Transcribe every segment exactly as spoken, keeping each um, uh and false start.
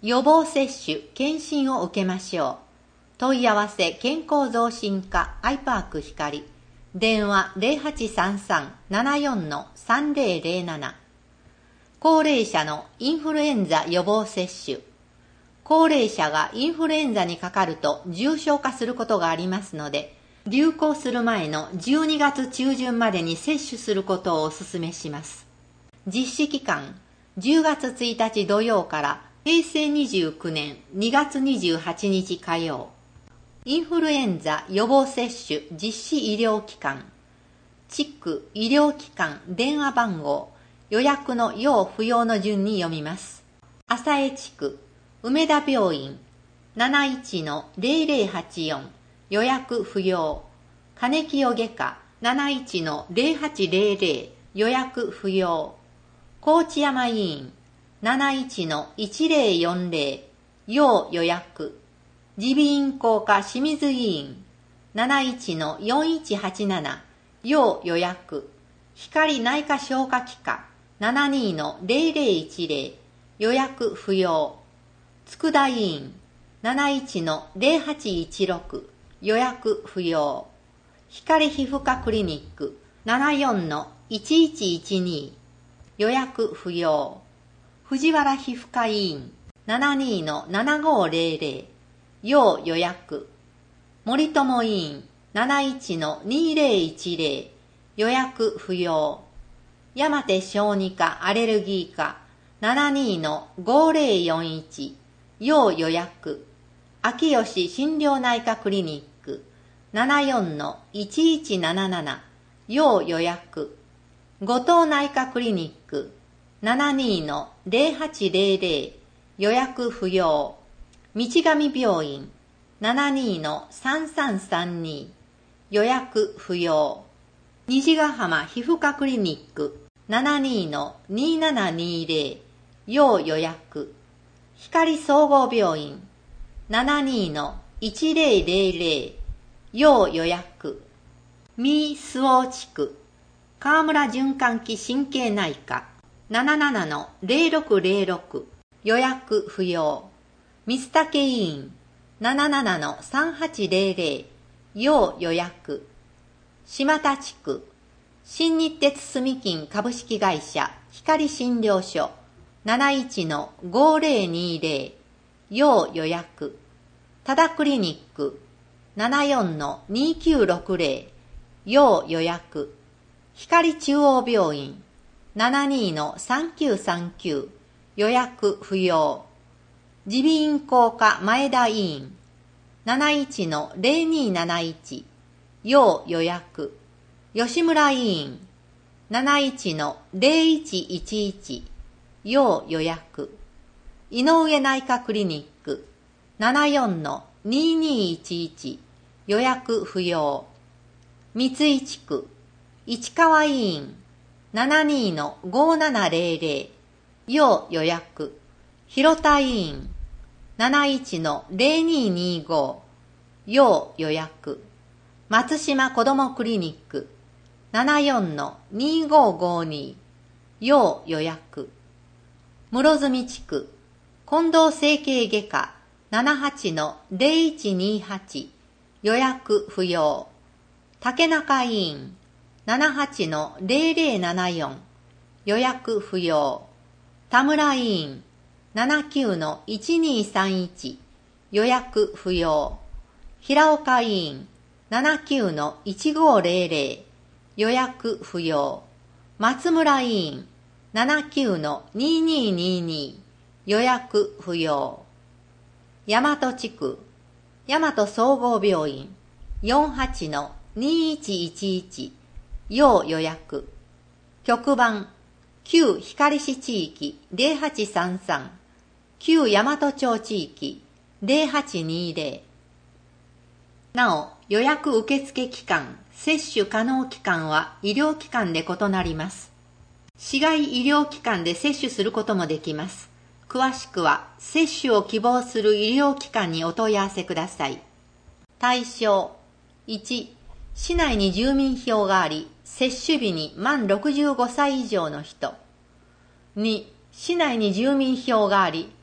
予防接種、検診を受けましょう。問い合わせ健康増進課アイパーク光。電話 ゼロはちさんさん ななよん さんゼロゼロなな。高齢者のインフルエンザ予防接種。高齢者がインフルエンザにかかると重症化することがありますので、流行する前のじゅうにがつ中旬までに接種することをお勧めします。実施期間、じゅうがつついたち土曜からへいせいにじゅうきゅうねんにがつにじゅうはちにち火曜。インフルエンザ予防接種実施医療機関。地区医療機関電話番号、予約の要不要の順に読みます。浅江地区梅田病院 なないちのゼロゼロはちよん 予約不要。金清外科 なないちのゼロはちゼロゼロ 予約不要。高知山医院 なないちのいちゼロよんゼロ 要予約。耳鼻咽喉科清水医院 なないちのよんいちはちなな 要予約。光内科消化器科 ななにのゼロゼロいちゼロ 予約不要。佃医院 なないちのゼロはちいちろく 予約不要。光皮膚科クリニック ななよんのいちいちいちに 予約不要。藤原皮膚科医院 ななにのななごゼロゼロ 要予約。森友医院 なないちのにゼロいちゼロ 予約不要。山手小児科アレルギー科 ななにのごゼロよんいち 要予約。秋吉診療内科クリニック ななよんのいちいちなななな 要予約。後藤内科クリニック ななにのゼロはちゼロゼロ 予約不要。道上病院 ななにのさんさんさんに 予約不要。虹ヶ浜皮膚科クリニック ななにのにななにゼロ 要予約。光総合病院 ななにのいちゼロゼロゼロ 要予約。三周防地区川村循環器神経内科 ななななのゼロろくゼロろく 予約不要。水竹医院 ななななのさんはちゼロゼロ 要予約。島田地区新日鉄住金株式会社光診療所 なないちのごゼロにゼロ 要予約。多田クリニック ななよんのにきゅうろくゼロ 要予約。光中央病院 ななにのさんきゅうさんきゅう 予約不要。耳鼻咽喉科前田医院 なないちのゼロになないち 要予約。吉村医院 なないちのゼロいちいちいち 要予約。井上内科クリニック ななよんのににいちいち 予約不要。三井地区市川医院 ななにのごななゼロゼロ 要予約。広田医院 なないちのゼロににご 要予約。松島子どもクリニック ななよんのにごごに 要予約。室積地区近藤整形外科 ななはちのゼロいちにはち 予約不要。竹中医院 ななはちのゼロゼロななよん 予約不要。田村医院 ななきゅうのいちにさんいち 予約不要。平岡医院 ななきゅうのいちごゼロゼロ 予約不要。松村医院 ななきゅうのにににに 予約不要。大和地区大和総合病院 よんはちのにいちいちいち 要予約。局番旧光市地域ゼロはちさんさん、旧大和町地域ゼロはちにゼロ。なお、予約受付期間、接種可能期間は医療機関で異なります。市外医療機関で接種することもできます。詳しくは、接種を希望する医療機関にお問い合わせください。対象いち、市内に住民票があり、接種日に満ろくじゅうごさい以上の人。に、市内に住民票があり、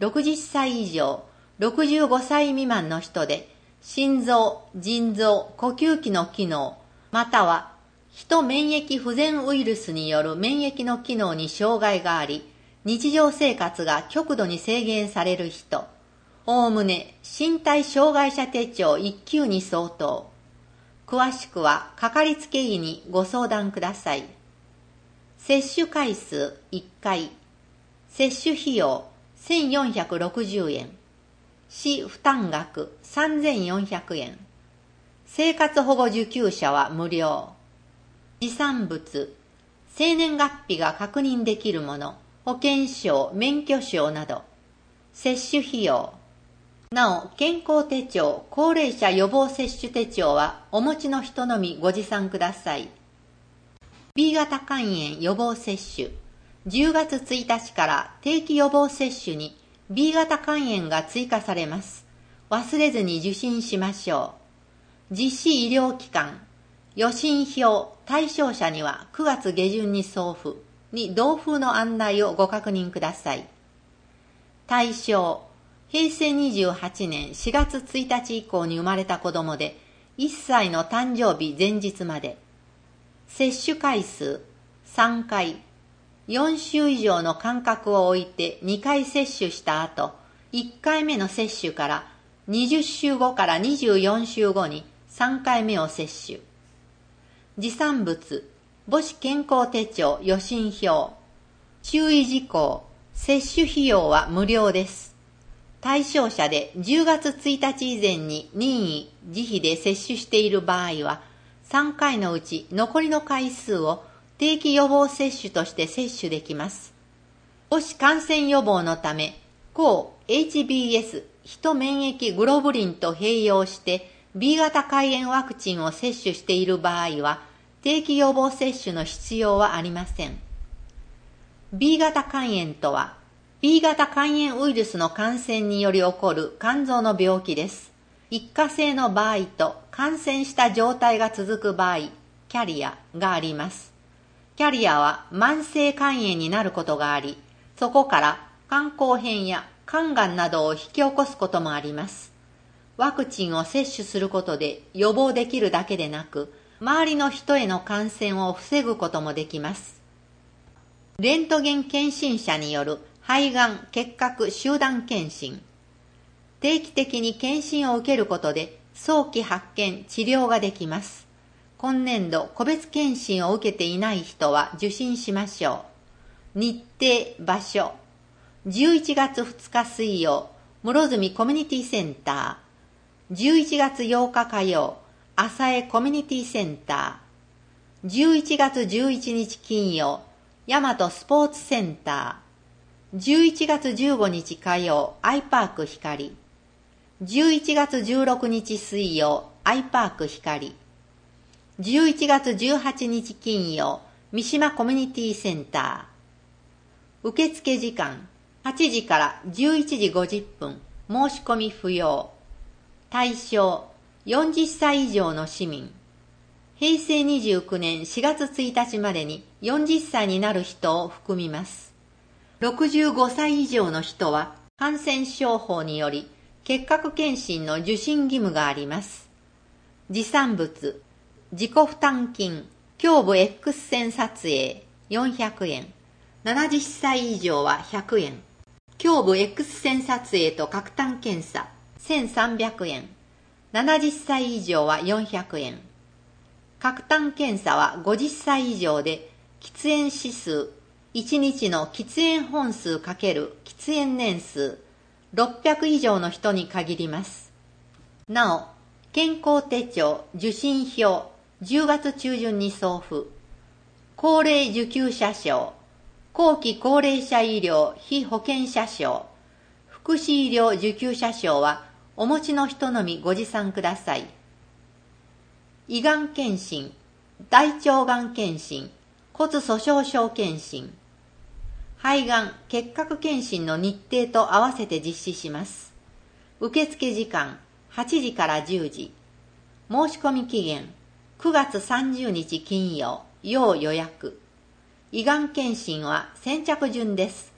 ろくじゅっさい以上、ろくじゅうごさい未満の人で、心臓、腎臓、呼吸器の機能、または、人免疫不全ウイルスによる免疫の機能に障害があり、日常生活が極度に制限される人、おおむね身体障害者手帳いっ級に相当。詳しくはかかりつけ医にご相談ください。接種回数いっかい、接種費用せんよんひゃくろくじゅうえん、市負担額さんぜんよんひゃくえん、生活保護受給者は無料。持参物、生年月日が確認できるもの、保険証、免許証など。接種費用。なお、健康手帳、高齢者予防接種手帳はお持ちの人のみご持参ください。B 型肝炎予防接種。じゅうがつついたちから定期予防接種に B 型肝炎が追加されます。忘れずに受診しましょう。実施医療機関。予診票対象者にはくがつ下旬に送付に同封の案内をご確認ください。対象、へいせいにじゅうはちねんしがつついたち以降に生まれた子供で、いっさいの誕生日前日まで。接種回数さんかい、よんしゅう以上の間隔を置いてにかい接種した後、いっかいめの接種からにじゅっしゅうごからにじゅうよんしゅうごにさんかいめを接種。持参物、母子健康手帳予診票。注意事項、接種費用は無料です。対象者でじゅうがつついたち以前に任意、自費で接種している場合は、さんかいのうち残りの回数を定期予防接種として接種できます。母子感染予防のため、抗 エイチビーエス 人免疫グロブリンと併用して、B 型肝炎ワクチンを接種している場合は、定期予防接種の必要はありません。B 型肝炎とは、B 型肝炎ウイルスの感染により起こる肝臓の病気です。一過性の場合と感染した状態が続く場合、キャリアがあります。キャリアは慢性肝炎になることがあり、そこから肝硬変や肝がんなどを引き起こすこともあります。ワクチンを接種することで予防できるだけでなく、周りの人への感染を防ぐこともできます。レントゲン検診者による肺がん結核集団検診。定期的に検診を受けることで早期発見・治療ができます。今年度個別検診を受けていない人は受診しましょう。日程・場所。じゅういちがつふつか水曜、室積コミュニティセンター。じゅういちがつようか火曜、浅江コミュニティセンター。じゅういちがつじゅういちにち金曜、大和スポーツセンター。じゅういちがつじゅうごにち火曜、アイパーク光。じゅういちがつじゅうろくにち水曜、アイパーク光。じゅういちがつじゅうはちにち金曜、三島コミュニティセンター。受付時間、はちじからじゅういちじごじゅっぷん、申し込み不要。対象、よんじゅっさい以上の市民。へいせいにじゅうきゅうねんしがつついたちまでによんじゅっさいになる人を含みます。ろくじゅうごさい以上の人は感染症法により結核検診の受診義務があります。持参物、自己負担金、胸部 X 線撮影よんひゃくえん、ななじゅっさい以上はひゃくえん、胸部 X 線撮影と角炭検査せんさんびゃくえん、ななじゅっさい以上はよんひゃくえん。角炭検査はごじゅっさい以上で、喫煙指数、いちにちの喫煙本数×喫煙年数、ろっぴゃく以上の人に限ります。なお、健康手帳、受診票、じゅうがつちゅうじゅんに送付。高齢受給者証、後期高齢者医療被保険者証、福祉医療受給者証はお持ちの人のみご持参ください。胃がん検診、大腸がん検診、骨粗鬆症検診、肺がん結核検診の日程と合わせて実施します。受付時間はちじからじゅうじ。申し込み期限くがつさんじゅうにち金曜、要予約。胃がん検診は先着順です。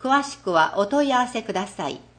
詳しくはお問い合わせください。